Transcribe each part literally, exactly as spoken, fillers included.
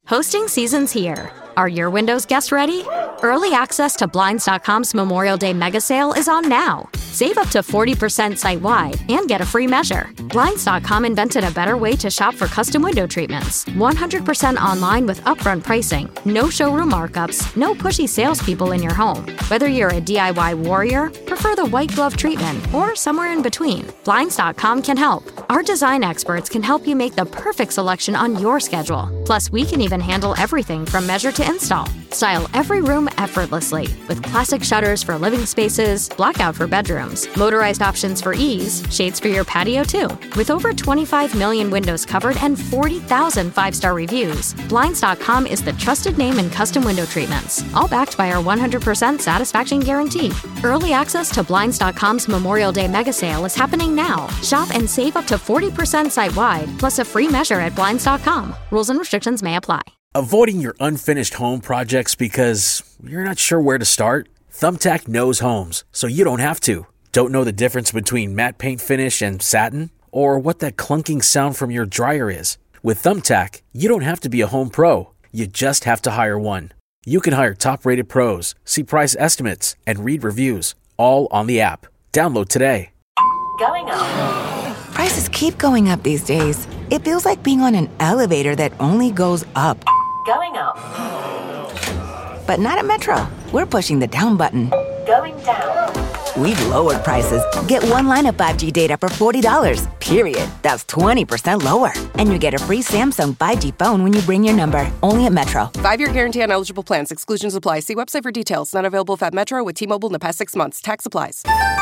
Hosting season's here. Are your Windows guests ready? Early access to Blinds dot com's Memorial Day mega sale is on now. Save up to forty percent site-wide and get a free measure. Blinds dot com invented a better way to shop for custom window treatments. one hundred percent online with upfront pricing, no showroom markups, no pushy salespeople in your home. Whether you're a D I Y warrior, prefer the white glove treatment, or somewhere in between, Blinds dot com can help. Our design experts can help you make the perfect selection on your schedule. Plus, we can even handle everything from measure to install. Style every room effortlessly with classic shutters for living spaces, blackout for bedrooms, motorized options for ease, shades for your patio too. With over twenty-five million windows covered and forty thousand five-star reviews, Blinds dot com is the trusted name in custom window treatments, all backed by our one hundred percent satisfaction guarantee. Early access to Blinds dot com's Memorial Day mega sale is happening now. Shop and save up to forty percent site-wide, plus a free measure at Blinds dot com. Rules and restrictions may apply. Avoiding your unfinished home projects because you're not sure where to start? Thumbtack knows homes, so you don't have to. Don't know the difference between matte paint finish and satin? Or what that clunking sound from your dryer is? With Thumbtack, you don't have to be a home pro. You just have to hire one. You can hire top-rated pros, see price estimates, and read reviews, all on the app. Download today. Going up. Prices keep going up these days. It feels like being on an elevator that only goes up. Going up. But not at Metro. We're pushing the down button. Going down. We've lowered prices. Get one line of five G data for forty dollars, period. That's twenty percent lower. And you get a free Samsung five G phone when you bring your number. Only at Metro. Five-year guarantee on eligible plans. Exclusions apply. See website for details. Not available at Metro with T-Mobile in the past six months. Tax applies.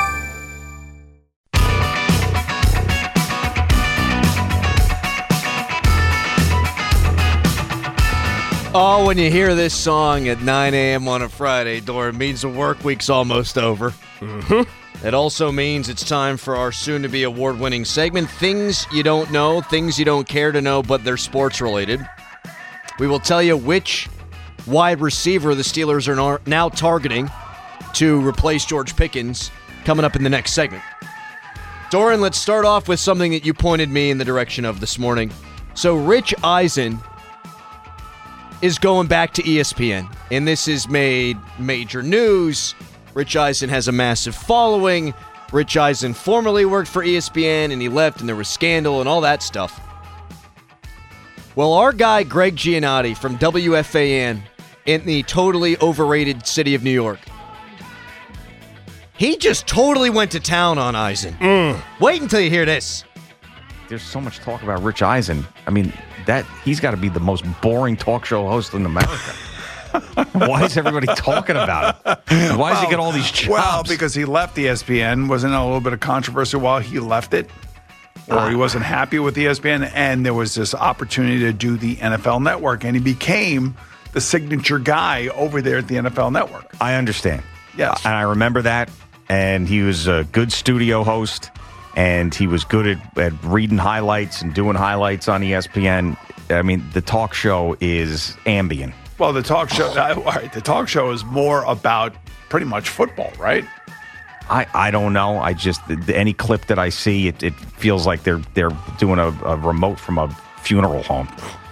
Oh, when you hear this song at nine a.m. on a Friday, Dora, it means the work week's almost over. Mm-hmm. It also means it's time for our soon-to-be award-winning segment, Things You Don't Know, Things You Don't Care to Know, but they're sports-related. We will tell you which wide receiver the Steelers are now targeting to replace George Pickens coming up in the next segment. Doran, let's start off with something that you pointed me in the direction of this morning. So Rich Eisen is going back to E S P N, and this has made major news. Rich Eisen has a massive following. Rich Eisen formerly worked for E S P N, and he left, and there was scandal and all that stuff. Well, our guy Greg Giannotti from W F A N in the totally overrated city of New York, he just totally went to town on Eisen. Mm. Wait until you hear this. There's so much talk about Rich Eisen. I mean, that he's got to be the most boring talk show host in America. Why is everybody talking about it? Why well, does he get all these jobs? Well, because he left E S P N. Wasn't a little bit of controversy while he left it? Or uh, he wasn't happy with E S P N, and there was this opportunity to do the N F L Network, and he became the signature guy over there at the N F L Network. I understand. Yes. And I remember that, and he was a good studio host. And he was good at, at reading highlights and doing highlights on E S P N. I mean, the talk show is ambient. Well, the talk show, all right, the talk show is more about pretty much football, right? I, I don't know. I just any clip that I see, it, it feels like they're they're doing a, a remote from a funeral home.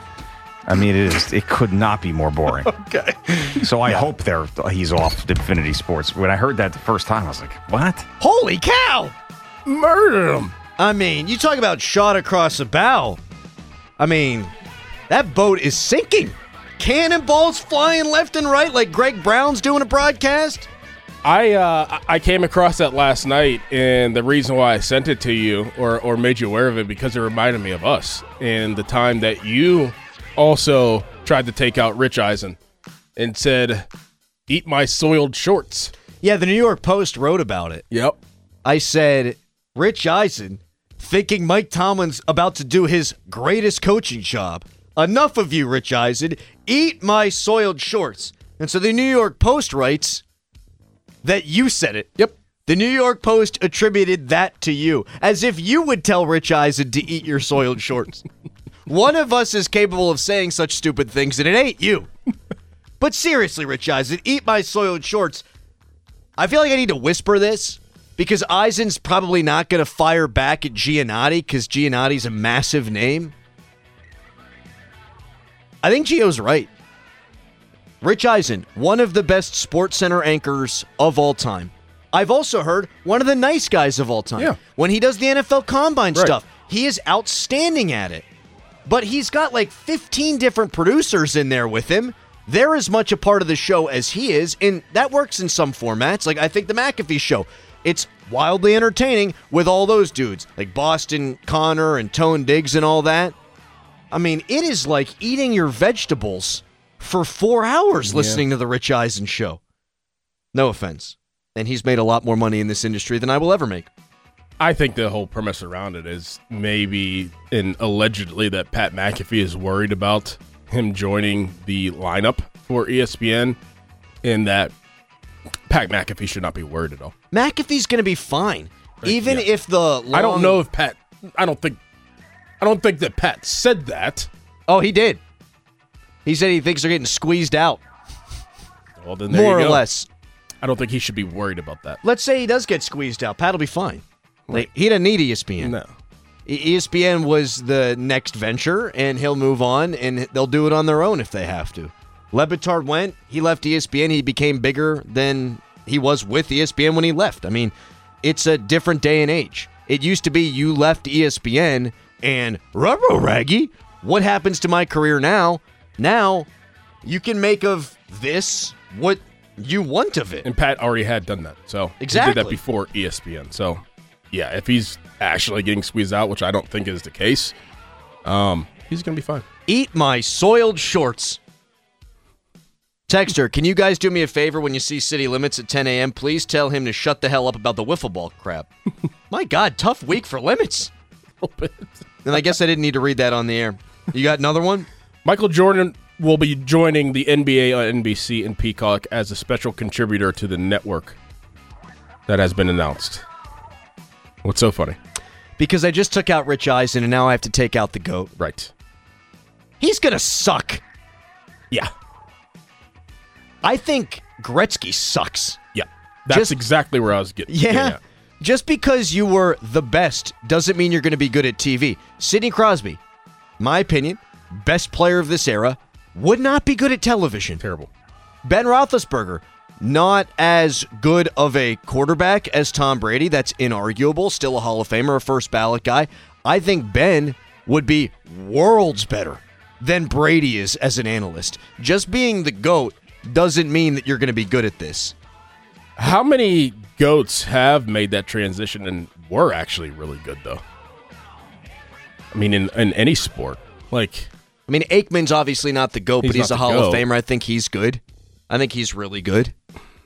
I mean, it is. It could not be more boring. Okay. So I yeah. hope they're he's off Infinity Sports. When I heard that the first time, I was like, "What? Holy cow!" Murder him. I mean, you talk about shot across the bow. I mean, that boat is sinking. Cannonballs flying left and right like Greg Brown's doing a broadcast. I uh, I came across that last night, and the reason why I sent it to you or, or made you aware of it because it reminded me of us and the time that you also tried to take out Rich Eisen and said, "Eat my soiled shorts." Yeah, the New York Post wrote about it. Yep. I said, Rich Eisen, thinking Mike Tomlin's about to do his greatest coaching job. Enough of you, Rich Eisen. Eat my soiled shorts. And so the New York Post writes that you said it. Yep. The New York Post attributed that to you, as if you would tell Rich Eisen to eat your soiled shorts. One of us is capable of saying such stupid things, and it ain't you. But seriously, Rich Eisen, eat my soiled shorts. I feel like I need to whisper this, because Eisen's probably not going to fire back at Giannotti because Giannotti's a massive name. I think Gio's right. Rich Eisen, one of the best Sports Center anchors of all time. I've also heard one of the nice guys of all time. Yeah. When he does the N F L Combine Right. stuff, he is outstanding at it. But he's got like fifteen different producers in there with him. They're as much a part of the show as he is, and that works in some formats. Like, I think the McAfee show, it's wildly entertaining with all those dudes, like Boston Connor and Tone Diggs and all that. I mean, it is like eating your vegetables for four hours Yeah. listening to the Rich Eisen show. No offense. And he's made a lot more money in this industry than I will ever make. I think the whole premise around it is maybe and allegedly that Pat McAfee is worried about him joining the lineup for E S P N, and that Pat McAfee should not be worried at all. McAfee's going to be fine, even Yeah. if the long... I don't know if Pat. I don't think. I don't think that Pat said that. Oh, he did. He said he thinks they're getting squeezed out, Well, then there more you or go. less. I don't think he should be worried about that. Let's say he does get squeezed out. Pat'll be fine. Like, he doesn't need E S P N. No. E S P N was the next venture, and he'll move on, and they'll do it on their own if they have to. Le Batard went. He left E S P N. He became bigger than he was with E S P N when he left. I mean, it's a different day and age. It used to be you left E S P N, and ruh-roh, Raggy, what happens to my career now? Now, you can make of this what you want of it. And Pat already had done that. So he did Exactly. that before E S P N. So yeah, if he's actually getting squeezed out, which I don't think is the case, um, he's going to be fine. Eat my soiled shorts. Texter, can you guys do me a favor when you see City Limits at ten a.m.? Please tell him to shut the hell up about the wiffle ball crap. My God, tough week for Limits. And I guess I didn't need to read that on the air. You got another one? Michael Jordan will be joining the N B A on N B C and Peacock as a special contributor to the network. That has been announced. What's so funny? Because I just took out Rich Eisen, and now I have to take out the GOAT. Right. He's going to suck. Yeah. I think Gretzky sucks. Yeah. That's Just- exactly where I was getting. Yeah. getting at. Just because you were the best doesn't mean you're going to be good at T V. Sidney Crosby, my opinion, best player of this era, would not be good at television. Terrible. Ben Roethlisberger, not as good of a quarterback as Tom Brady. That's inarguable. Still a Hall of Famer, a first ballot guy. I think Ben would be worlds better than Brady is as an analyst. Just being the GOAT doesn't mean that you're going to be good at this. How many GOATs have made that transition and were actually really good, though? I mean, in, in any sport. Like, I mean, Aikman's obviously not the GOAT, He's but he's a not the Hall of GOAT. Famer. I think he's good. I think he's really good.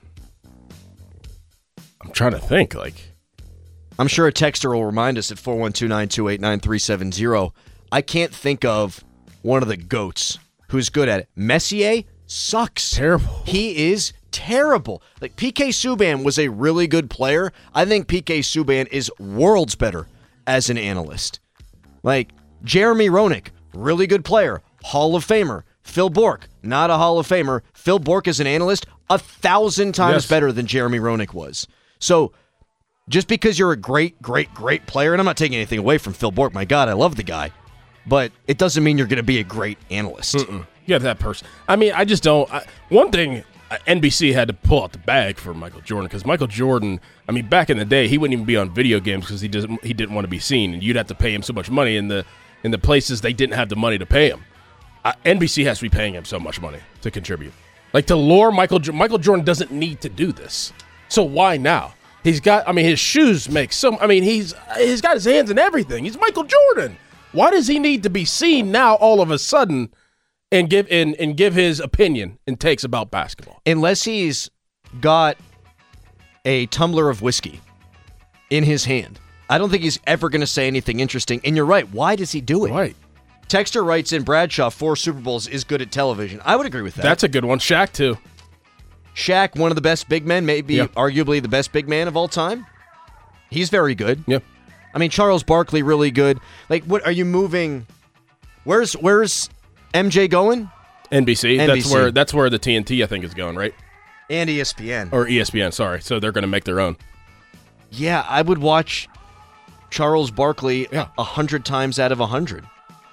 I'm trying to think. Like, I'm sure a texter will remind us at four one two, nine two eight, nine three seven zero. I can't think of one of the GOATs who's good at it. Messier sucks. terrible. He is terrible. Like, P K Subban was a really good player. I think P K Subban is worlds better as an analyst. Like, Jeremy Roenick, really good player, Hall of Famer. Phil Bork, not a Hall of Famer. Phil Bork as an analyst, a thousand times Yes. better than Jeremy Roenick was. So, just because you're a great, great, great player, and I'm not taking anything away from Phil Bork, my God, I love the guy, but it doesn't mean you're going to be a great analyst. Mm-mm. Yeah, that person. I mean, I just don't. I, one thing, uh, N B C had to pull out the bag for Michael Jordan because Michael Jordan. I mean, back in the day, he wouldn't even be on video games because he doesn't. He didn't want to be seen, and you'd have to pay him so much money in the in the places they didn't have the money to pay him. Uh, N B C has to be paying him so much money to contribute, like to lure Michael. Jo- Michael Jordan doesn't need to do this, so why now? He's got. I mean, his shoes make some. I mean, he's he's got his hands in everything. He's Michael Jordan. Why does he need to be seen now all of a sudden? And give and, and give his opinion and takes about basketball. Unless he's got a tumbler of whiskey in his hand, I don't think he's ever going to say anything interesting. And you're right. Why does he do it? Right. Texter writes in, Bradshaw, four Super Bowls is good at television. I would agree with that. That's a good one. Shaq, too. Shaq, one of the best big men, maybe Yeah. arguably the best big man of all time. He's very good. Yeah. I mean, Charles Barkley, really good. Like, what are you moving? Where's where's M J going? N B C. N B C. That's where that's where the T N T I think is going, right? And E S P N. Or E S P N. Sorry. So they're going to make their own. Yeah, I would watch Charles Barkley a Yeah. hundred times out of a hundred.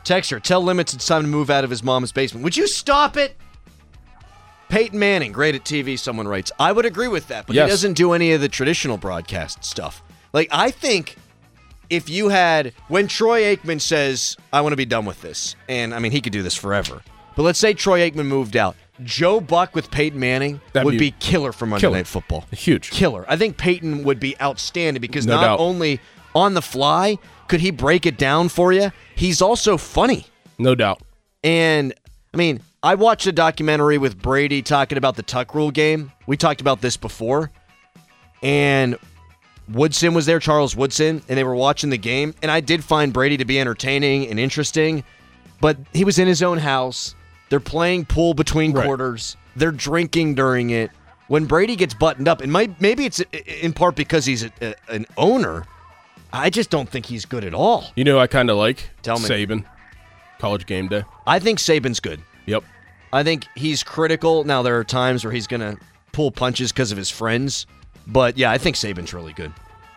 Texture, tell Limits it's time to move out of his mom's basement. Would you stop it? Peyton Manning, great at T V, someone writes. I would agree with that, but Yes. he doesn't do any of the traditional broadcast stuff. Like, I think if you had, when Troy Aikman says, I want to be done with this, and, I mean, he could do this forever, but let's say Troy Aikman moved out. Joe Buck with Peyton Manning That'd would be be killer for Monday killer. Night Football. Huge. Killer. I think Peyton would be outstanding because No not doubt. only on the fly could he break it down for you, he's also funny. No doubt. And, I mean, I watched a documentary with Brady talking about the Tuck Rule game. We talked about this before. And Woodson was there, Charles Woodson, and they were watching the game. And I did find Brady to be entertaining and interesting. But he was in his own house. They're playing pool between Right. quarters. They're drinking during it. When Brady gets buttoned up, and might, maybe it's in part because he's a, a, an owner, I just don't think he's good at all. You know who I kind of like? Tell me. Saban. College game day. I think Saban's good. Yep. I think he's critical. Now, there are times where he's going to pull punches because of his friends. But, yeah, I think Saban's really good.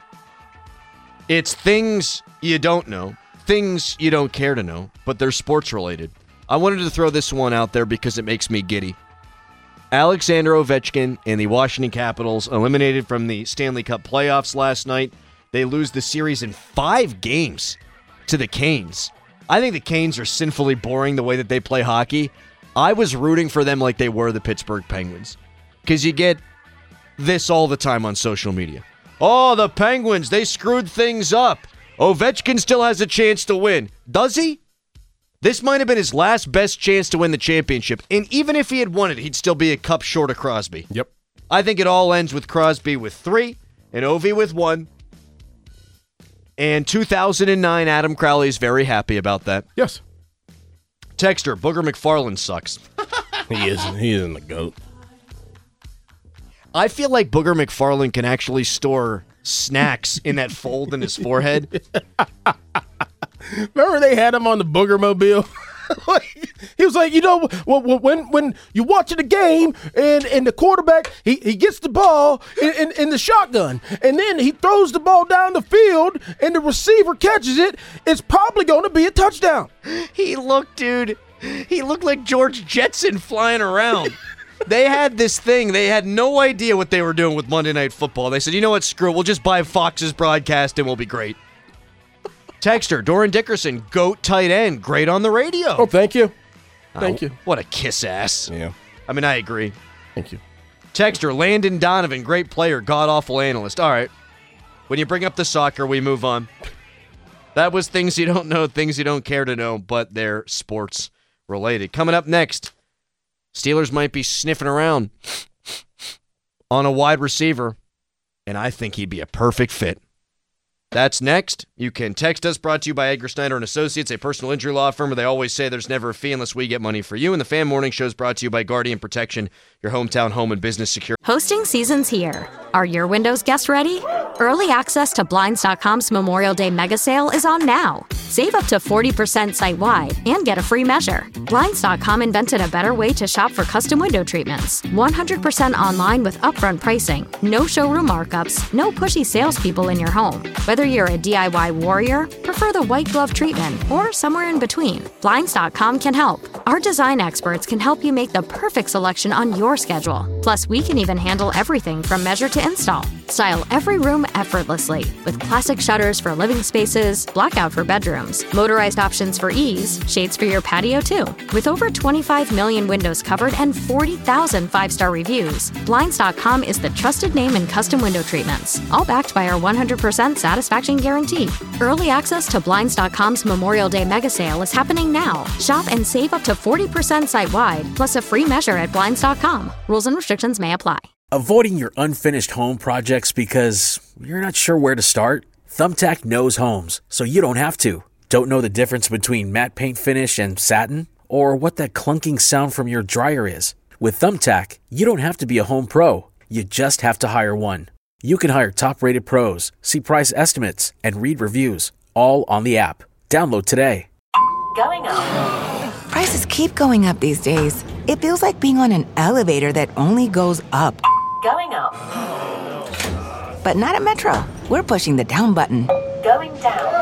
It's things you don't know, things you don't care to know, but they're sports-related. I wanted to throw this one out there because it makes me giddy. Alexander Ovechkin and the Washington Capitals eliminated from the Stanley Cup playoffs last night. They lose the series in five games to the Canes. I think the Canes are sinfully boring the way that they play hockey. I was rooting for them like they were the Pittsburgh Penguins. Because you get this all the time on social media. Oh, the Penguins, they screwed things up. Ovechkin still has a chance to win. Does he? This might have been his last best chance to win the championship. And even if he had won it, he'd still be a cup short of Crosby. Yep. I think it all ends with Crosby with three and Ovi with one. And two thousand nine, Adam Crowley is very happy about that. Yes. Texter, Booger McFarland sucks. He is. He isn't the GOAT. I feel like Booger McFarland can actually store snacks in that fold in his forehead. Remember they had him on the Booger Mobile? Like, he was like, you know, when when, when you watching the game and, and the quarterback, he, he gets the ball in, in, in the shotgun, and then he throws the ball down the field, and the receiver catches it, it's probably going to be a touchdown. He looked, dude, he looked like George Jetson flying around. They had this thing. They had no idea what they were doing with Monday Night Football. They said, you know what, screw it. We'll just buy Fox's broadcast and we'll be great. Texter, Doran Dickerson, GOAT tight end, great on the radio. Oh, thank you. Thank Oh, you. What a kiss ass. Yeah. I mean, I agree. Thank you. Texter, Landon Donovan, great player, god-awful analyst. All right. When you bring up the soccer, we move on. That was things you don't know, things you don't care to know, but they're sports related. Coming up next, Steelers might be sniffing around on a wide receiver, and I think he'd be a perfect fit. That's next. You can text us, brought to you by Edgar Snyder and Associates, a personal injury law firm where they always say there's never a fee unless we get money for you. And the Fan Morning Show is brought to you by Guardian Protection, your hometown home and business security. Hosting season's here. Are your windows guest ready? Early access to Blinds dot com's Memorial Day mega sale is on now. Save up to forty percent site-wide and get a free measure. Blinds dot com invented a better way to shop for custom window treatments. one hundred percent online with upfront pricing, no showroom markups, no pushy salespeople in your home. Whether you're a D I Y warrior, prefer the white glove treatment, or somewhere in between, Blinds dot com can help. Our design experts can help you make the perfect selection on your schedule. Plus, we can even handle everything from measure to install. Style every room effortlessly with classic shutters for living spaces, blackout for bedrooms, motorized options for ease, shades for your patio too. With over twenty-five million windows covered and forty thousand five-star reviews, Blinds dot com is the trusted name in custom window treatments, all backed by our one hundred percent satisfaction guarantee. Early access to Blinds dot com's Memorial Day mega sale is happening now. Shop and save up to forty percent site-wide, plus a free measure at Blinds dot com. Rules and restrictions may apply. Avoiding your unfinished home projects because you're not sure where to start? Thumbtack knows homes, so you don't have to. Don't know the difference between matte paint finish and satin? Or what that clunking sound from your dryer is? With Thumbtack, you don't have to be a home pro. You just have to hire one. You can hire top-rated pros, see price estimates, and read reviews, all on the app. Download today. Going up. Prices keep going up these days. It feels like being on an elevator that only goes up. Going up. But not at Metro. We're pushing the down button. Going down.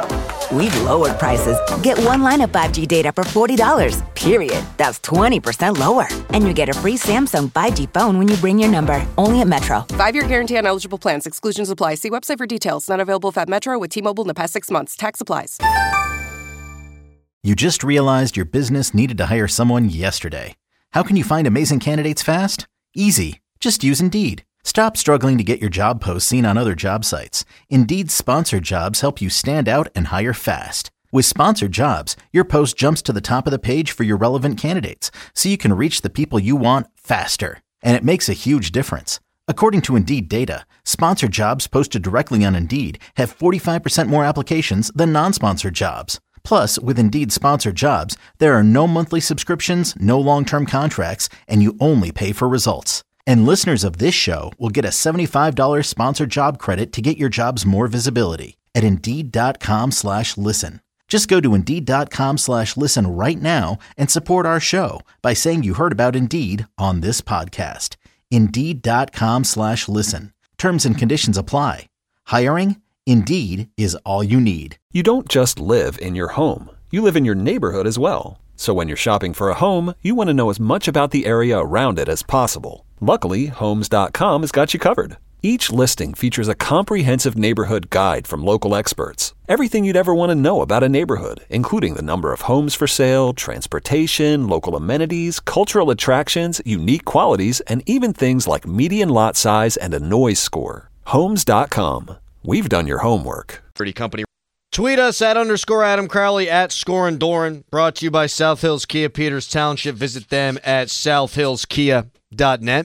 We've lowered prices. Get one line of five G data for forty dollars, period. That's twenty percent lower. And you get a free Samsung five G phone when you bring your number. Only at Metro. Five-year guarantee on eligible plans. Exclusions apply. See website for details. Not available at Metro with T-Mobile in the past six months. Tax applies. You just realized your business needed to hire someone yesterday. How can you find amazing candidates fast? Easy. Just use Indeed. Stop struggling to get your job posts seen on other job sites. Indeed's sponsored jobs help you stand out and hire fast. With sponsored jobs, your post jumps to the top of the page for your relevant candidates, so you can reach the people you want faster. And it makes a huge difference. According to Indeed data, sponsored jobs posted directly on Indeed have forty-five percent more applications than non-sponsored jobs. Plus, with Indeed sponsored jobs, there are no monthly subscriptions, no long-term contracts, and you only pay for results. And listeners of this show will get a seventy-five dollars sponsored job credit to get your jobs more visibility at Indeed.com slash listen. Just go to Indeed.com slash listen right now and support our show by saying you heard about Indeed on this podcast. Indeed.com slash listen. Terms and conditions apply. Hiring? Indeed is all you need. You don't just live in your home. You live in your neighborhood as well. So when you're shopping for a home, you want to know as much about the area around it as possible. Luckily, Homes dot com has got you covered. Each listing features a comprehensive neighborhood guide from local experts. Everything you'd ever want to know about a neighborhood, including the number of homes for sale, transportation, local amenities, cultural attractions, unique qualities, and even things like median lot size and a noise score. Homes dot com. We've done your homework. Pretty company. Tweet us at underscore Adam Crowley at Scorin' Doran. Brought to you by South Hills Kia Peters Township. Visit them at south hills kia dot net.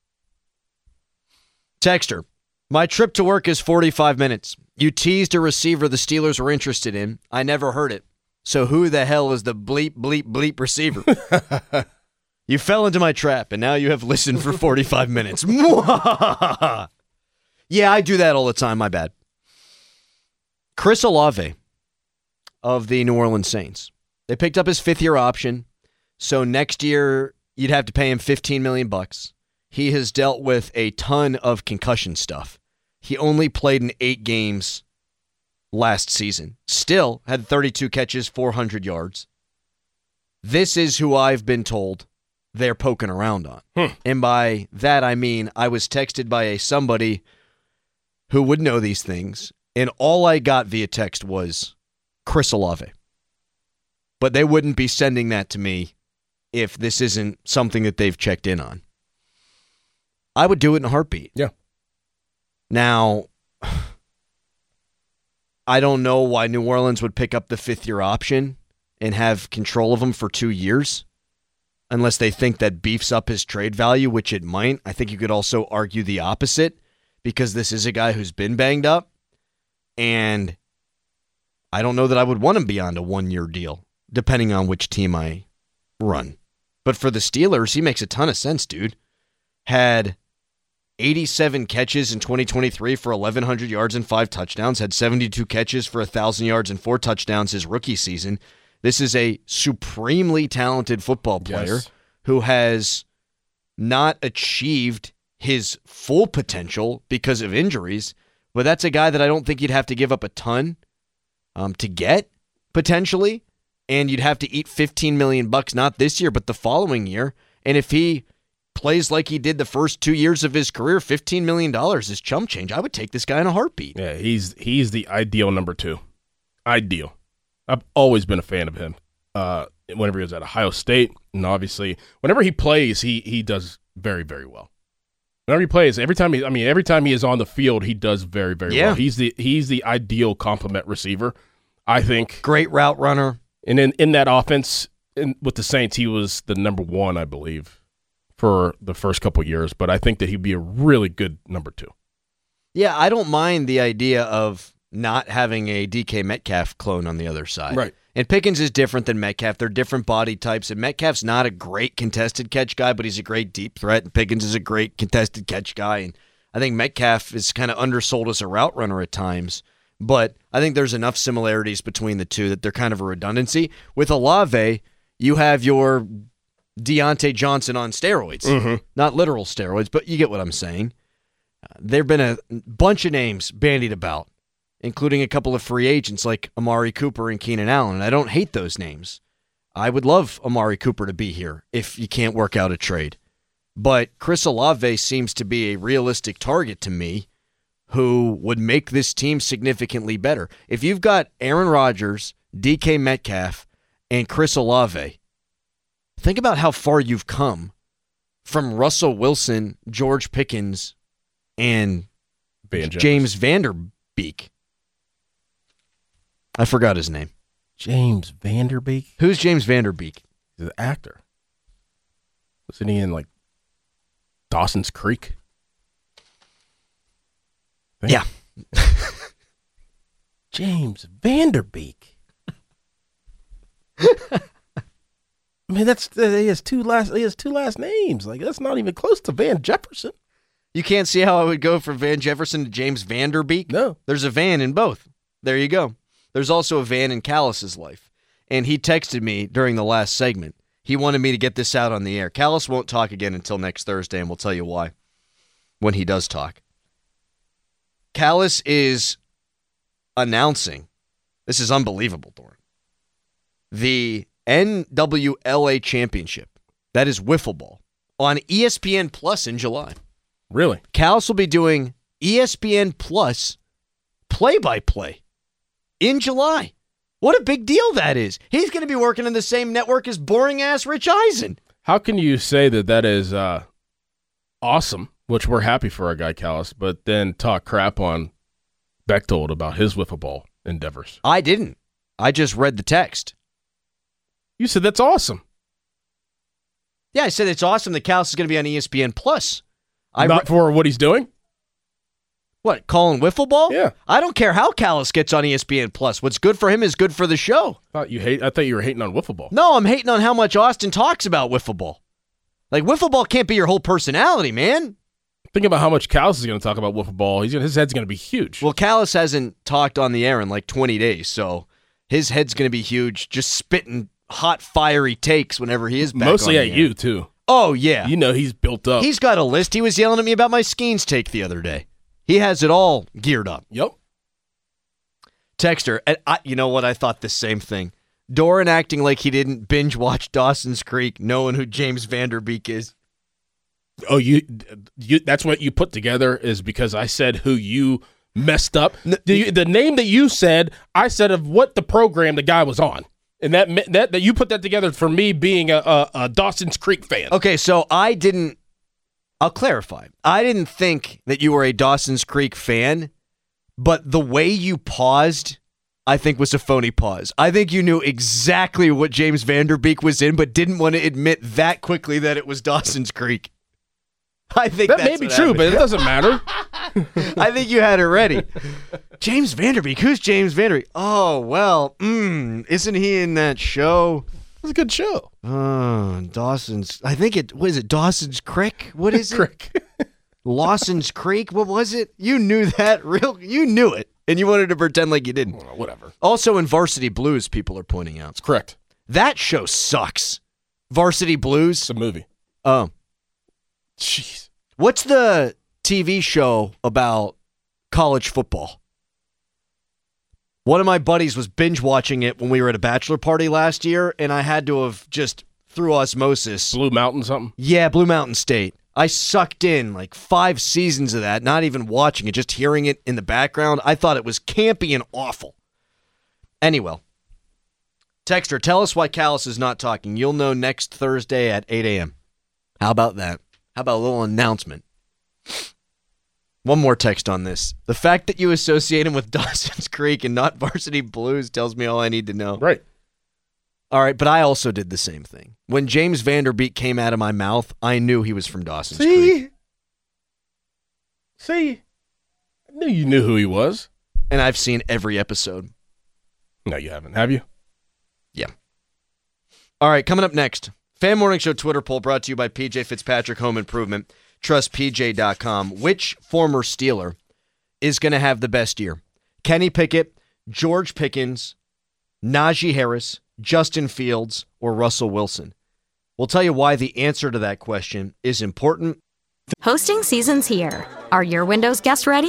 Texter, my trip to work is forty-five minutes. You teased a receiver the Steelers were interested in. I never heard it. So who the hell is the bleep, bleep, bleep receiver? You fell into my trap, and now you have listened for forty-five minutes. Yeah, I do that all the time. My bad. Chris Olave of the New Orleans Saints. They picked up his fifth-year option, so next year you'd have to pay him fifteen million bucks. He has dealt with a ton of concussion stuff. He only played in eight games last season. Still had thirty-two catches, four hundred yards. This is who I've been told they're poking around on. Hmm. And by that I mean I was texted by a somebody who would know these things, and all I got via text was Chris Olave. But they wouldn't be sending that to me if this isn't something that they've checked in on. I would do it in a heartbeat. Yeah. Now, I don't know why New Orleans would pick up the fifth-year option and have control of him for two years, unless they think that beefs up his trade value, which it might. I think you could also argue the opposite, because this is a guy who's been banged up, and I don't know that I would want him beyond a one-year deal, depending on which team I run. But for the Steelers, he makes a ton of sense, dude. Had eighty-seven catches in twenty twenty-three for eleven hundred yards and five touchdowns, had seventy-two catches for one thousand yards and four touchdowns his rookie season. This is a supremely talented football player yes. who has not achieved his full potential because of injuries, but that's a guy that I don't think you'd have to give up a ton um, to get, potentially, and you'd have to eat fifteen million bucks, not this year, but the following year. And if he plays like he did the first two years of his career, fifteen million dollars is chump change. I would take this guy in a heartbeat. Yeah, he's he's the ideal number two. Ideal. I've always been a fan of him. Uh, whenever he was at Ohio State, and obviously, whenever he plays, he he does very, very well. Whenever he plays, every time he, I mean, every time he is on the field, he does very, very yeah. well. He's the he's the ideal complement receiver, I think. Great route runner. And in, in that offense, in, with the Saints, he was the number one, I believe, for the first couple of years. But I think that he'd be a really good number two. Yeah, I don't mind the idea of not having a D K Metcalf clone on the other side. Right. And Pickens is different than Metcalf. They're different body types. And Metcalf's not a great contested catch guy, but he's a great deep threat. And Pickens is a great contested catch guy. And I think Metcalf is kind of undersold as a route runner at times. But I think there's enough similarities between the two that they're kind of a redundancy. With Olave, you have your Deontay Johnson on steroids. Mm-hmm. Not literal steroids, but you get what I'm saying. Uh, there have been a bunch of names bandied about including a couple of free agents like Amari Cooper and Keenan Allen. And I don't hate those names. I would love Amari Cooper to be here if you can't work out a trade. But Chris Olave seems to be a realistic target to me who would make this team significantly better. If you've got Aaron Rodgers, D K Metcalf, and Chris Olave, think about how far you've come from Russell Wilson, George Pickens, and Van James Vanderbeek. I forgot his name. James Vanderbeek? Who's James Vanderbeek? He's an actor. Wasn't he in, like, Dawson's Creek? Yeah. James Vanderbeek. I mean, that's he has two last he has two last names. Like, that's not even close to Van Jefferson. You can't see how I would go from Van Jefferson to James Vanderbeek? No. There's a Van in both. There you go. There's also a Van in Callis's life. And he texted me during the last segment. He wanted me to get this out on the air. Callis won't talk again until next Thursday, and we'll tell you why when he does talk. Callis is announcing, this is unbelievable, Doran, the N W L A Championship, that is wiffle ball, on E S P N Plus in July. Really? Callis will be doing E S P N Plus play-by-play in July. What a big deal that is. He's going to be working in the same network as boring-ass Rich Eisen. How can you say that that is uh, awesome, which we're happy for our guy Callis, but then talk crap on Bechtold about his wiffle ball endeavors? I didn't. I just read the text. You said that's awesome. Yeah, I said it's awesome that Callis is going to be on E S P N Plus. I Not re- for what he's doing? What, calling wiffle ball? Yeah. I don't care how Callis gets on E S P N Plus. What's good for him is good for the show. I thought you hate. I thought you were hating on wiffle ball. No, I'm hating on how much Austin talks about wiffle ball. Like, wiffle ball can't be your whole personality, man. Think about how much Callis is going to talk about wiffle ball. He's gonna, his head's going to be huge. Well, Callis hasn't talked on the air in like twenty days, so his head's going to be huge, just spitting hot, fiery takes whenever he is back Mostly on at the air. you, too. Oh, yeah. You know he's built up. He's got a list. He was yelling at me about my Skeens take the other day. He has it all geared up. Yep. Texter, and I, you know what? I thought the same thing. Doran acting like he didn't binge watch Dawson's Creek, knowing who James Vanderbeek is. Oh, you, you that's what you put together is because I said who you messed up. The, the name that you said, I said of what the program the guy was on. And that that that you put that together for me being a, a, a Dawson's Creek fan. Okay, so I didn't, I'll clarify. I didn't think that you were a Dawson's Creek fan, but the way you paused, I think was a phony pause. I think you knew exactly what James Vanderbeek was in, but didn't want to admit that quickly that it was Dawson's Creek. I think that that's may be what true, happened. but it doesn't matter. I think you had it ready. James Vanderbeek. Who's James Vanderbeek? Oh, well, mm, isn't he in that show? It's a good show. Oh, Dawson's. I think it, what is it, Dawson's Creek? What is it? Creek. Lawson's Creek? What was it? You knew that real. You knew it, and you wanted to pretend like you didn't. Well, whatever. Also in Varsity Blues, people are pointing out. It's correct. That show sucks. Varsity Blues? It's a movie. Oh. Jeez. What's the T V show about college football? One of my buddies was binge watching it when we were at a bachelor party last year, and I had to have just, through osmosis. Blue Mountain something? Yeah, Blue Mountain State. I sucked in like five seasons of that, not even watching it, just hearing it in the background. I thought it was campy and awful. Anyway, Texter, tell us why Callis is not talking. You'll know next Thursday at eight a.m. How about that? How about a little announcement? One more text on this. The fact that you associate him with Dawson's Creek and not Varsity Blues tells me all I need to know. Right. All right, but I also did the same thing. When James Vanderbeek came out of my mouth, I knew he was from Dawson's See? Creek. See? I knew you knew who he was. And I've seen every episode. No, you haven't. Have you? Yeah. All right, coming up next. Fan Morning Show Twitter poll brought to you by P J Fitzpatrick Home Improvement. Trust P J dot com. Which former Steeler is going to have the best year? Kenny Pickett, George Pickens, Najee Harris, Justin Fields, or Russell Wilson? We'll tell you why the answer to that question is important. Hosting season's here. Are your windows guests ready?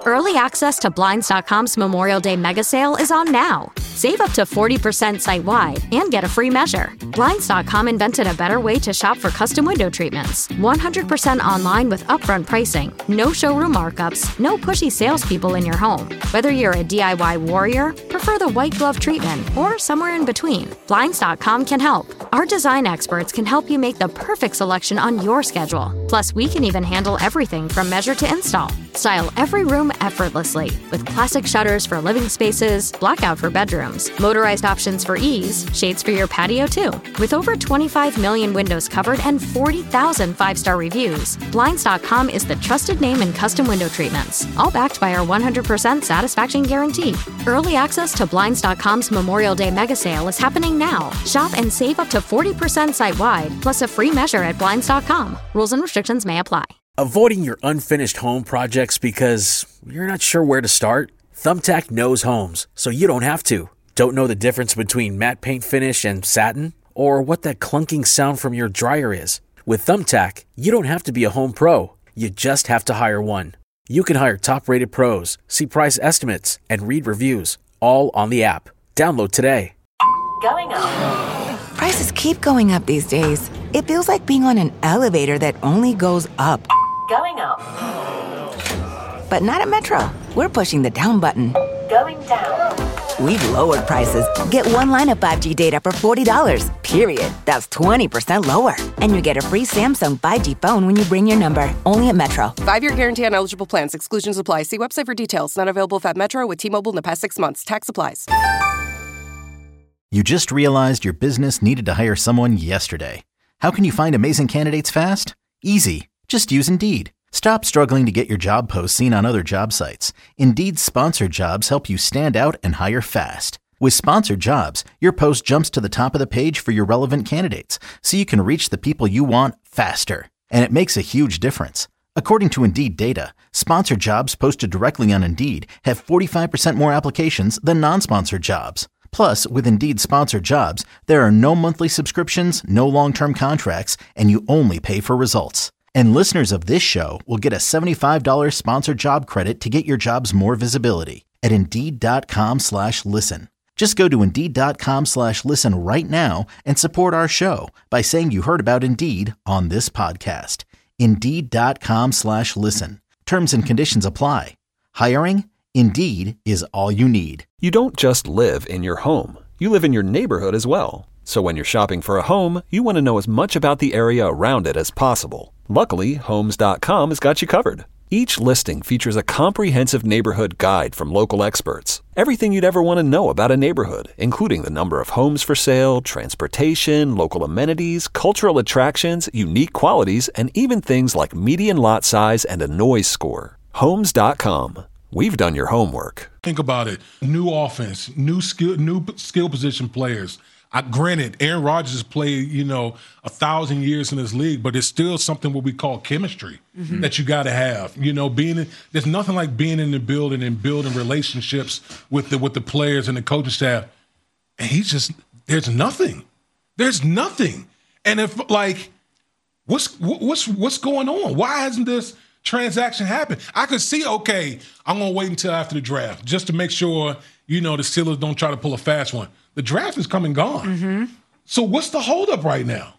Early access to Blinds dot com's Memorial Day mega sale is on now. Save up to forty percent site-wide and get a free measure. Blinds dot com invented a better way to shop for custom window treatments. one hundred percent online with upfront pricing, no showroom markups, no pushy salespeople in your home. Whether you're a D I Y warrior, prefer the white glove treatment, or somewhere in between, Blinds dot com can help. Our design experts can help you make the perfect selection on your schedule. Plus, we can even handle everything from measure to install. Style every room effortlessly with classic shutters for living spaces, blackout for bedrooms, motorized options for ease, shades for your patio too. With over twenty-five million windows covered and forty thousand five-star reviews, Blinds dot com is the trusted name in custom window treatments, all backed by our one hundred percent satisfaction guarantee. Early access to Blinds dot com's Memorial Day mega sale is happening now. Shop and save up to forty percent site-wide, plus a free measure at Blinds dot com. Rules and restrictions may apply. Avoiding your unfinished home projects because you're not sure where to start? Thumbtack knows homes, so you don't have to. Don't know the difference between matte paint finish and satin? Or what that clunking sound from your dryer is? With Thumbtack, you don't have to be a home pro. You just have to hire one. You can hire top-rated pros, see price estimates, and read reviews, all on the app. Download today. Going up. Prices keep going up these days. It feels like being on an elevator that only goes up. Going up. But not at Metro. We're pushing the down button. Going down. We've lowered prices. Get one line of five G data for forty dollars, period. That's twenty percent lower. And you get a free Samsung five G phone when you bring your number. Only at Metro. Five-year guarantee on eligible plans. Exclusions apply. See website for details. Not available at Metro with T-Mobile in the past six months. Tax applies. You just realized your business needed to hire someone yesterday. How can you find amazing candidates fast? Easy. Just use Indeed. Stop struggling to get your job posts seen on other job sites. Indeed's sponsored jobs help you stand out and hire fast. With sponsored jobs, your post jumps to the top of the page for your relevant candidates, so you can reach the people you want faster. And it makes a huge difference. According to Indeed data, sponsored jobs posted directly on Indeed have forty-five percent more applications than non-sponsored jobs. Plus, with Indeed sponsored jobs, there are no monthly subscriptions, no long-term contracts, and you only pay for results. And listeners of this show will get a seventy-five dollars sponsored job credit to get your jobs more visibility at Indeed.com slash listen. Just go to Indeed.com slash listen right now and support our show by saying you heard about Indeed on this podcast. Indeed.com slash listen. Terms and conditions apply. Hiring? Indeed is all you need. You don't just live in your home. You live in your neighborhood as well. So when you're shopping for a home, you want to know as much about the area around it as possible. Luckily, Homes dot com has got you covered. Each listing features a comprehensive neighborhood guide from local experts. Everything you'd ever want to know about a neighborhood, including the number of homes for sale, transportation, local amenities, cultural attractions, unique qualities, and even things like median lot size and a noise score. Homes dot com. We've done your homework. Think about it. New offense, new skill, new skill position players. I, granted, Aaron Rodgers has played, you know, a thousand years in this league, but it's still something what we call chemistry mm-hmm. that you got to have. You know, being in, there's nothing like being in the building and building relationships with the with the players and the coaching staff. And he's just there's nothing, there's nothing. And if like, what's what's what's going on? Why hasn't this transaction happened? I could see, okay, I'm gonna wait until after the draft just to make sure, you know, the Steelers don't try to pull a fast one. The draft is come and gone. Mm-hmm. So what's the holdup right now?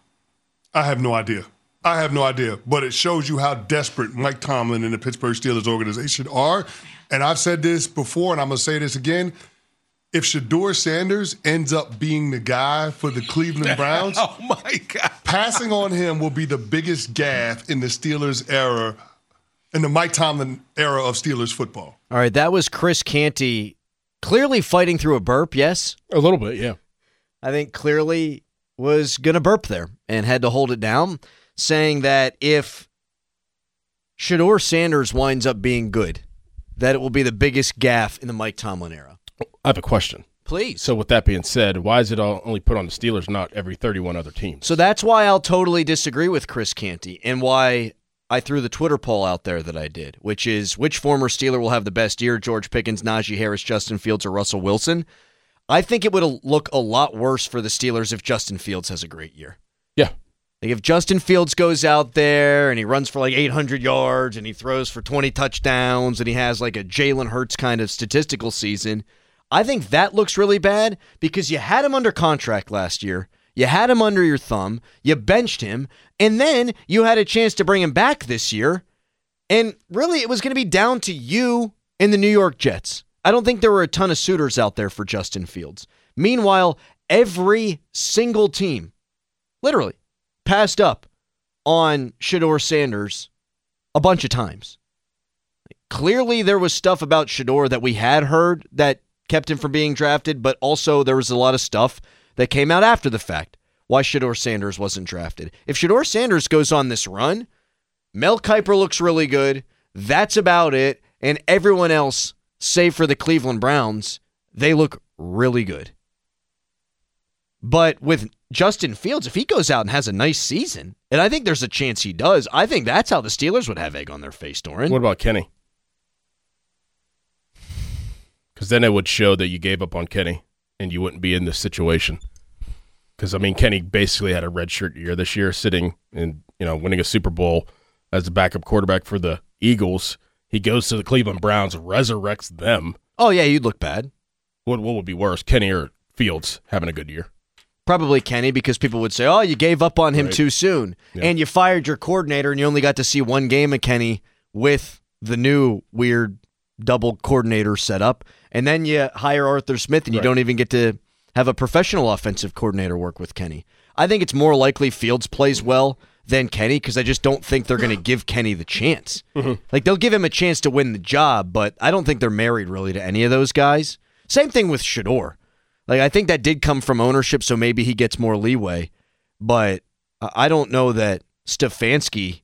I have no idea. I have no idea. But it shows you how desperate Mike Tomlin and the Pittsburgh Steelers organization are. And I've said this before, and I'm going to say this again. If Shedeur Sanders ends up being the guy for the Cleveland Browns, oh my God, passing on him will be the biggest gaffe in the Steelers era, in the Mike Tomlin era of Steelers football. All right, that was Chris Canty. Clearly fighting through a burp, yes? A little bit, yeah. I think clearly was going to burp there and had to hold it down, saying that if Shedeur Sanders winds up being good, that it will be the biggest gaffe in the Mike Tomlin era. I have a question. Please. So with that being said, why is it all only put on the Steelers, not every thirty-one other teams? So that's why I'll totally disagree with Chris Canty and why I threw the Twitter poll out there that I did, which is which former Steeler will have the best year, George Pickens, Najee Harris, Justin Fields, or Russell Wilson? I think it would look a lot worse for the Steelers if Justin Fields has a great year. Yeah. Like if Justin Fields goes out there and he runs for like eight hundred yards and he throws for twenty touchdowns and he has like a Jalen Hurts kind of statistical season, I think that looks really bad because you had him under contract last year. You had him under your thumb. You benched him. And then you had a chance to bring him back this year. And really, it was going to be down to you and the New York Jets. I don't think there were a ton of suitors out there for Justin Fields. Meanwhile, every single team, literally, passed up on Shedeur Sanders a bunch of times. Clearly, there was stuff about Shedeur that we had heard that kept him from being drafted, but also there was a lot of stuff that came out after the fact why Shedeur Sanders wasn't drafted. If Shedeur Sanders goes on this run, Mel Kiper looks really good. That's about it. And everyone else, save for the Cleveland Browns, they look really good. But with Justin Fields, if he goes out and has a nice season, and I think there's a chance he does, I think that's how the Steelers would have egg on their face, Doran. What about Kenny? Because then it would show that you gave up on Kenny and you wouldn't be in this situation. Because, I mean, Kenny basically had a redshirt year this year, sitting and, you know, winning a Super Bowl as a backup quarterback for the Eagles. He goes to the Cleveland Browns, resurrects them. Oh, yeah, you'd look bad. What, what would be worse, Kenny or Fields having a good year? Probably Kenny, because people would say, oh, you gave up on him right. too soon. Yeah. And you fired your coordinator, and you only got to see one game of Kenny with the new weird double coordinator setup. And then you hire Arthur Smith, and you right. don't even get to have a professional offensive coordinator work with Kenny. I think it's more likely Fields plays well than Kenny, because I just don't think they're going to give Kenny the chance. Mm-hmm. Like, they'll give him a chance to win the job, but I don't think they're married really to any of those guys. Same thing with Shedeur. Like, I think that did come from ownership, so maybe he gets more leeway. But I don't know that Stefanski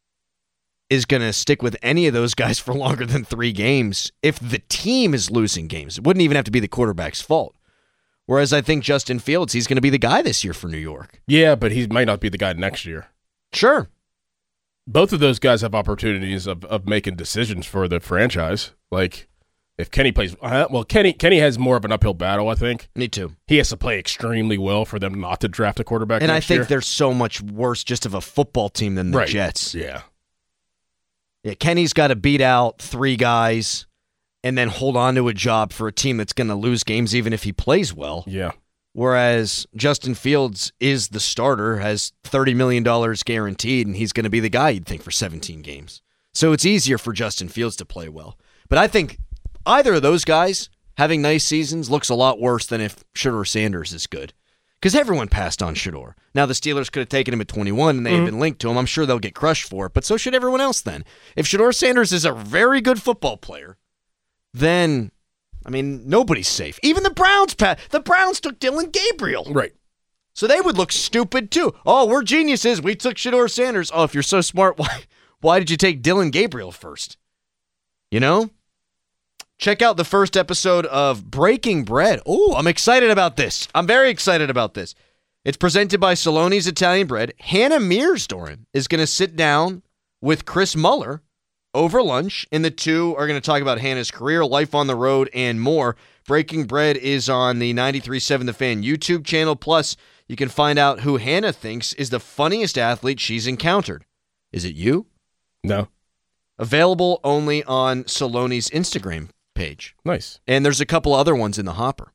is going to stick with any of those guys for longer than three games if the team is losing games. It wouldn't even have to be the quarterback's fault. Whereas I think Justin Fields, he's going to be the guy this year for New York. Yeah, but he might not be the guy next year. Sure. Both of those guys have opportunities of, of making decisions for the franchise. Like, if Kenny plays uh, well, Kenny Kenny has more of an uphill battle, I think. Me too. He has to play extremely well for them not to draft a quarterback. And next I think year. they're so much worse just of a football team than the right. Jets. Yeah. Yeah, Kenny's got to beat out three guys and then hold on to a job for a team that's going to lose games even if he plays well. Yeah. Whereas Justin Fields is the starter, has thirty million dollars guaranteed, and he's going to be the guy you'd think for seventeen games. So it's easier for Justin Fields to play well. But I think either of those guys having nice seasons looks a lot worse than if Shedeur Sanders is good. Because everyone passed on Shedeur. Now, the Steelers could have taken him at twenty-one, and they Mm-hmm. had been linked to him. I'm sure they'll get crushed for it, but so should everyone else then. If Shedeur Sanders is a very good football player, then, I mean, nobody's safe. Even the Browns, pa- the Browns took Dylan Gabriel. Right. So they would look stupid, too. Oh, we're geniuses. We took Shedeur Sanders. Oh, if you're so smart, why, why did you take Dylan Gabriel first? You know? Check out the first episode of Breaking Bread. Oh, I'm excited about this. I'm very excited about this. It's presented by Saloni's Italian Bread. Hannah Mears, Doran, is going to sit down with Chris Muller over lunch, and the two are going to talk about Hannah's career, life on the road, and more. Breaking Bread is on the ninety-three point seven The Fan YouTube channel. Plus, you can find out who Hannah thinks is the funniest athlete she's encountered. Is it you? No. Available only on Saloni's Instagram page. Nice. And there's a couple other ones in the hopper.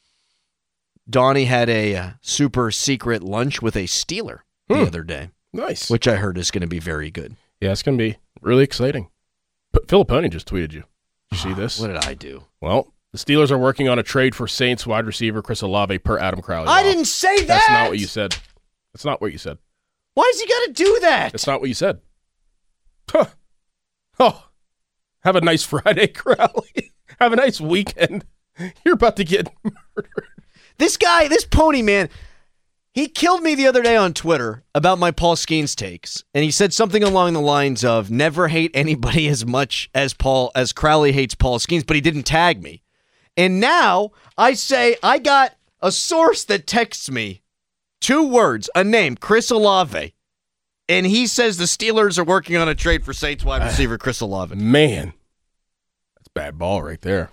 Donnie had a uh, super secret lunch with a Steeler the Hmm. other day. Nice. Which I heard is going to be very good. Yeah, it's going to be really exciting. P- Filipponi just tweeted you. Did you see this? What did I do? Well, the Steelers are working on a trade for Saints wide receiver Chris Olave per Adam Crowley. I Wow. didn't say that! That's not what you said. That's not what you said. Why's he got to do that? That's not what you said. Huh. Oh, have a nice Friday, Crowley. Have a nice weekend. You're about to get murdered. This guy, this pony man, he killed me the other day on Twitter about my Paul Skeens takes. And he said something along the lines of, never hate anybody as much as Paul as Crowley hates Paul Skeens, but he didn't tag me. And now I say I got a source that texts me two words, a name, Chris Olave. And he says the Steelers are working on a trade for Saints wide receiver Chris Olave. Man, that's bad ball right there.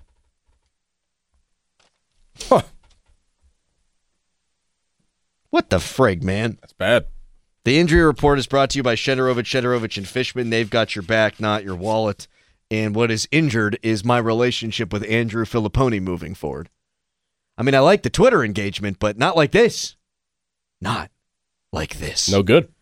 Huh. What the frig, man? That's bad. The injury report is brought to you by Shenderovich, Shenderovich and Fishman. They've got your back, not your wallet. And what is injured is my relationship with Andrew Filipponi moving forward. I mean, I like the Twitter engagement, but not like this. Not like this. No good.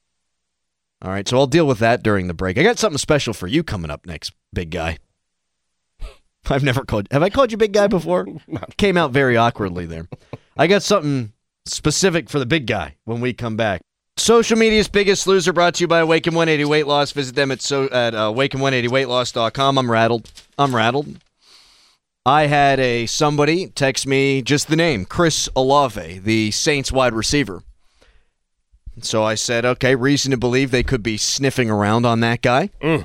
All right, so I'll deal with that during the break. I got something special for you coming up next, big guy. I've never called Have I called you big guy before? Came out very awkwardly there. I got something specific for the big guy when we come back. Social media's biggest loser brought to you by Awaken one eighty Weight Loss. Visit them at so at uh, awaken one eighty weight loss dot com. I'm rattled. I'm rattled. I had a somebody text me just the name, Chris Olave, the Saints wide receiver. So I said, okay, reason to believe they could be sniffing around on that guy. Mm.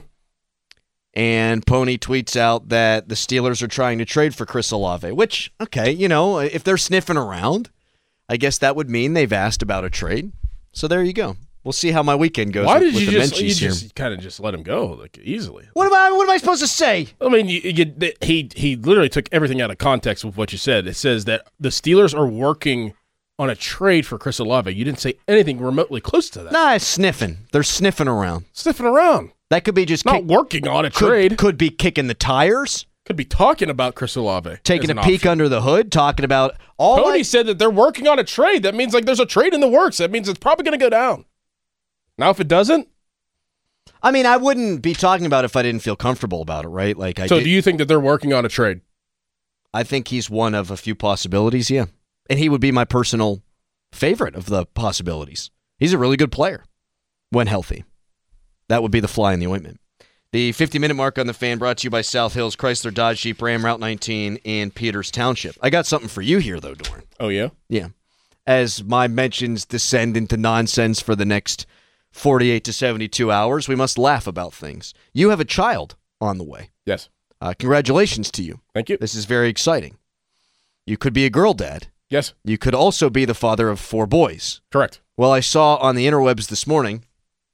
And Pony tweets out that the Steelers are trying to trade for Chris Olave, which, okay, you know, if they're sniffing around, I guess that would mean they've asked about a trade. So there you go. We'll see how my weekend goes. Why with, did you with the just, you Menchies here. just kind of just let him go like easily? What am I? What am I supposed to say? I mean, you, you, he he literally took everything out of context with what you said. It says that the Steelers are working on a trade for Chris Olave. You didn't say anything remotely close to that. Nah, it's sniffing. They're sniffing around. Sniffing around. That could be just not kick, working on a could, trade. Could be kicking the tires. Could be talking about Chris Olave. Taking a peek option. under the hood, talking about all. Tony I, said that they're working on a trade. That means like there's a trade in the works. That means it's probably going to go down. Now, if it doesn't, I mean, I wouldn't be talking about it if I didn't feel comfortable about it, right? Like, I so did, do you think that they're working on a trade? I think he's one of a few possibilities. Yeah, and he would be my personal favorite of the possibilities. He's a really good player when healthy. That would be the fly in the ointment. The fifty-minute mark on the Fan brought to you by South Hills, Chrysler, Dodge, Jeep, Ram, Route nineteen, and Peters Township. I got something for you here, though, Doran. Oh, yeah? Yeah. As my mentions descend into nonsense for the next forty-eight to seventy-two hours, we must laugh about things. You have a child on the way. Yes. Uh, congratulations to you. Thank you. This is very exciting. You could be a girl dad. Yes. You could also be the father of four boys. Correct. Well, I saw on the interwebs this morning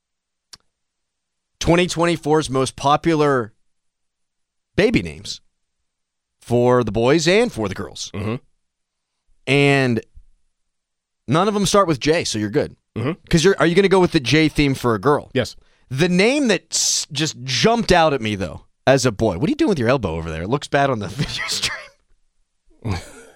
twenty twenty-four's most popular baby names for the boys and for the girls. Mm-hmm. And none of them start with J, so you're good. Because Mm-hmm. you're, are you going to go with the J theme for a girl? Yes. The name that s- just jumped out at me, though, as a boy. What are you doing with your elbow over there? It looks bad on the video stream.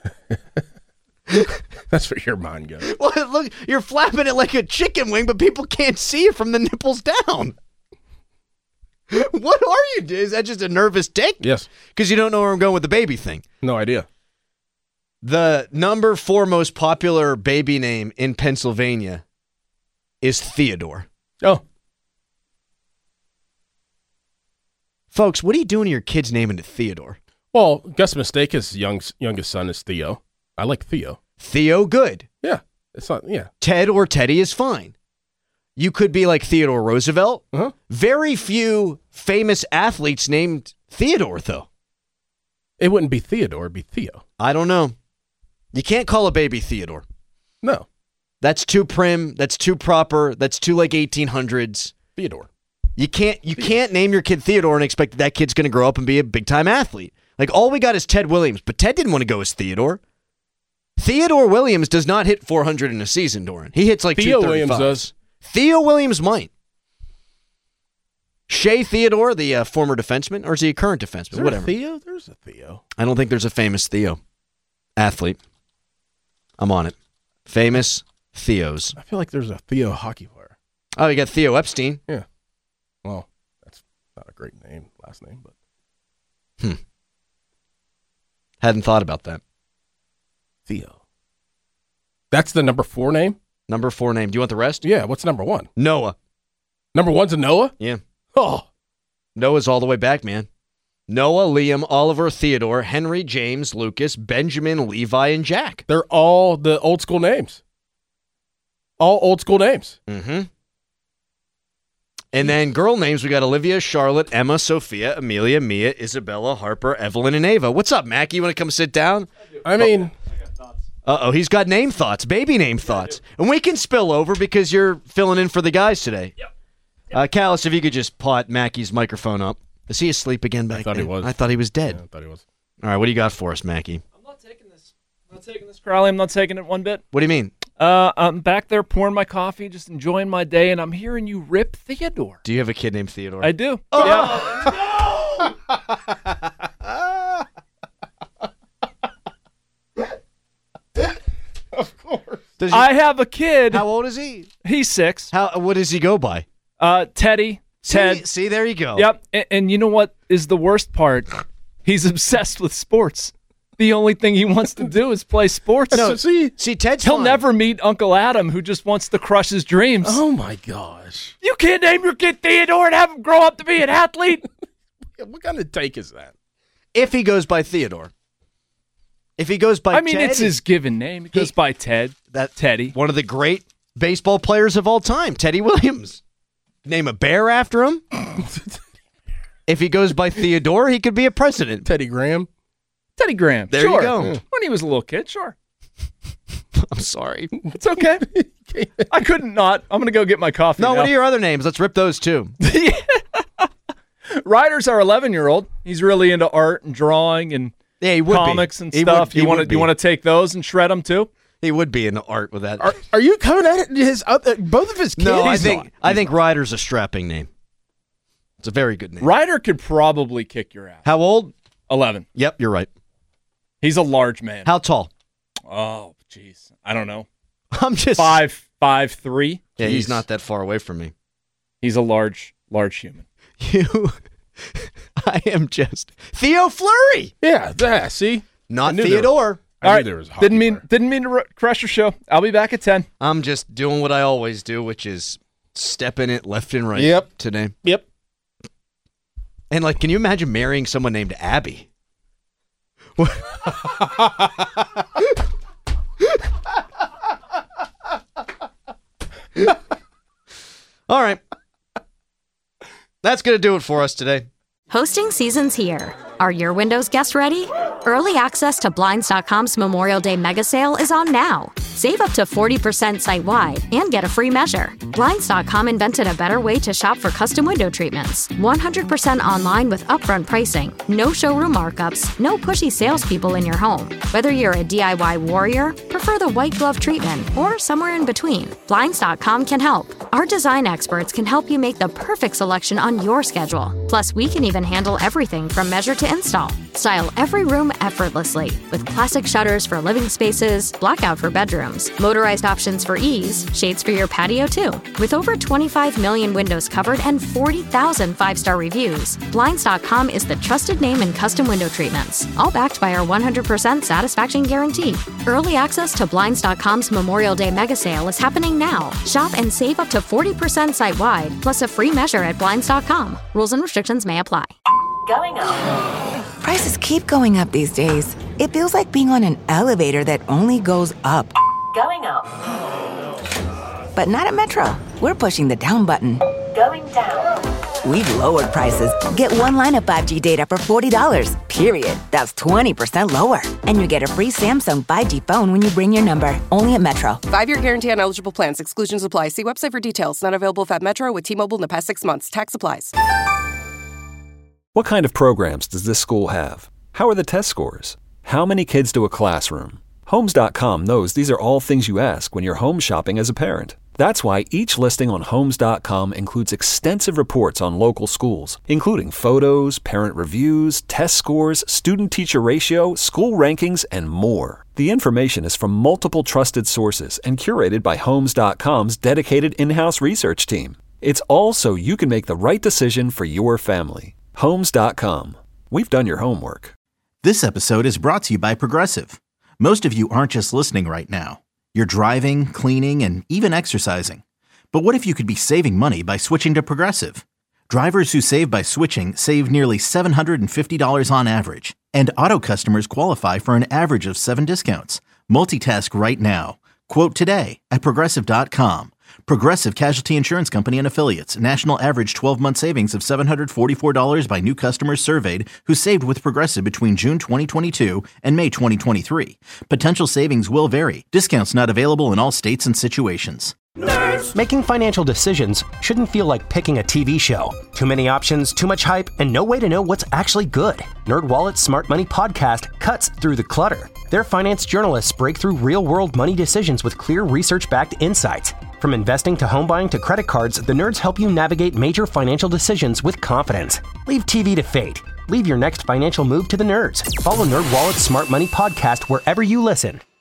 That's where your mind goes. Well, look, you're flapping it like a chicken wing, but people can't see it from the nipples down. What are you doing? Is that just a nervous tick? Yes. Because you don't know where I'm going with the baby thing. No idea. The number four most popular baby name in Pennsylvania is Theodore. Oh. Folks, what are you doing to your kid's name into Theodore? Well, Gus Mistake's young, youngest son is Theo. I like Theo. Theo, good. Yeah. It's not, yeah. Ted or Teddy is fine. You could be like Theodore Roosevelt. Uh-huh. Very few famous athletes named Theodore, though. It wouldn't be Theodore, it'd be Theo. I don't know. You can't call a baby Theodore. No. That's too prim. That's too proper. That's too like eighteen hundreds. Theodore. You can't you can't name your kid Theodore and expect that, that kid's going to grow up and be a big-time athlete. Like, all we got is Ted Williams, but Ted didn't want to go as Theodore. Theodore Williams does not hit four hundred in a season, Doran. He hits like Theo two thirty-five. Williams does. Theo Williams might. Shea Theodore, the uh, former defenseman, or is he a current defenseman? Is there Whatever. a Theo? There's a Theo. I don't think there's a famous Theo. Athlete. I'm on it. Famous Theos. I feel like there's a Theo hockey player. Oh, you got Theo Epstein. Yeah. Well, that's not a great name, last name, but. Hmm. Hadn't thought about that. Theo. That's the number four name? Number four name. Do you want the rest? Yeah. What's number one? Noah. Number one's a Noah? Yeah. Oh. Noah's all the way back, man. Noah, Liam, Oliver, Theodore, Henry, James, Lucas, Benjamin, Levi, and Jack. They're all the old school names. All old school names. Mm-hmm. And then girl names, we got Olivia, Charlotte, Emma, Sophia, Amelia, Mia, Isabella, Harper, Evelyn, and Ava. What's up, Mackie? You want to come sit down? I mean... Uh-oh, he's got name thoughts, baby name thoughts. And we can spill over because you're filling in for the guys today. Yep. Yep. Uh, Callis, if you could just pot Mackie's microphone up. Is he asleep again back I thought there? he was. I thought he was dead. Yeah, I thought he was. All right, what do you got for us, Mackie? I'm not taking this. I'm not taking this, Crowley. I'm not taking it one bit. What do you mean? Uh, I'm back there pouring my coffee, just enjoying my day, and I'm hearing you rip Theodore. Do you have a kid named Theodore? I do. Oh, yeah. Of course. Does he, I have a kid. How old is he? He's six. How? What does he go by? Uh, Teddy. See, Ted. see, there you go. Yep. And, and you know what is the worst part? He's obsessed with sports. The only thing he wants to do is play sports. No, see, see, Ted's He'll fine. never meet Uncle Adam, who just wants to crush his dreams. Oh, my gosh. You can't name your kid Theodore and have him grow up to be an athlete? What kind of take is that? If he goes by Theodore. If he goes by I mean, Ted, it's his given name. He goes he, by Ted. That Teddy. One of the great baseball players of all time, Teddy Williams. Name a bear after him. If he goes by Theodore, he could be a president. Teddy Graham. Teddy Graham. There sure. you go. Yeah. When he was a little kid, sure. I'm sorry. It's okay. I couldn't not. I'm going to go get my coffee No, now. what are your other names? Let's rip those too. Ryder's our eleven-year-old. He's really into art and drawing and yeah, he would comics be. and He stuff. would- he you want would to you be. want to take those and shred them too? He would be into art with that. Are, are you coming at it? His other, both of his kids? no, I He's think not. I think Ryder's a strapping name. It's a very good name. Ryder could probably kick your ass. How old? eleven. Yep, you're right. He's a large man. How tall? Oh, jeez. I don't know. I'm just Five, five, three. Yeah, he's Jeez. not that far away from me. He's a large, large human. You, I am just Theo Fleury. Yeah, yeah, see? Not knew Theodore. I All knew right. there was a hockey Didn't mean player. didn't mean to r- crush your show. I'll be back at ten. I'm just doing what I always do, which is stepping it left and right. Yep. Today. Yep. And like, can you imagine marrying someone named Abby? All right. That's going to do it for us today. Hosting season's here. Are your Windows guests ready? Early access to Blinds dot com's Memorial Day mega sale is on now. Save up to forty percent site-wide and get a free measure. Blinds dot com invented a better way to shop for custom window treatments. one hundred percent online with upfront pricing. No showroom markups, no pushy salespeople in your home. Whether you're a D I Y warrior, prefer the white glove treatment, or somewhere in between, Blinds dot com can help. Our design experts can help you make the perfect selection on your schedule. Plus, we can even handle everything from measure to install. Style every room effortlessly with classic shutters for living spaces, blackout for bedrooms, motorized options for ease, shades for your patio too. With over twenty-five million windows covered and forty thousand five-star reviews, Blinds dot com is the trusted name in custom window treatments, all backed by our one hundred percent satisfaction guarantee. Early access to Blinds dot com's Memorial Day mega sale is happening now. Shop and save up to forty percent site-wide, plus a free measure at Blinds dot com. Rules and restrictions may apply. Going up. Prices keep going up these days. It feels like being on an elevator that only goes up. Going up. But not at Metro. We're pushing the down button. Going down. We've lowered prices. Get one line of five G data for forty dollars, period. That's twenty percent lower. And you get a free Samsung five G phone when you bring your number. Only at Metro. Five-year guarantee on eligible plans. Exclusions apply. See website for details. Not available at Metro with T-Mobile in the past six months. Tax applies. What kind of programs does this school have? How are the test scores? How many kids do a classroom? Homes dot com knows these are all things you ask when you're home shopping as a parent. That's why each listing on Homes dot com includes extensive reports on local schools, including photos, parent reviews, test scores, student-teacher ratio, school rankings, and more. The information is from multiple trusted sources and curated by Homes dot com's dedicated in-house research team. It's all so you can make the right decision for your family. Homes dot com. We've done your homework. This episode is brought to you by Progressive. Most of you aren't just listening right now. You're driving, cleaning, and even exercising. But what if you could be saving money by switching to Progressive? Drivers who save by switching save nearly seven hundred fifty dollars on average. And auto customers qualify for an average of seven discounts. Multitask right now. Quote today at Progressive dot com. Progressive Casualty Insurance Company and Affiliates. National average twelve-month savings of seven hundred forty-four dollars by new customers surveyed who saved with Progressive between June twenty twenty-two and May twenty twenty-three. Potential savings will vary. Discounts not available in all states and situations. Nerds. Making financial decisions shouldn't feel like picking a T V show. Too many options, too much hype, and no way to know what's actually good. NerdWallet's Smart Money Podcast cuts through the clutter. Their finance journalists break through real-world money decisions with clear research-backed insights. From investing to home buying to credit cards, the nerds help you navigate major financial decisions with confidence. Leave T V to fate. Leave your next financial move to the nerds. Follow NerdWallet's Smart Money Podcast wherever you listen.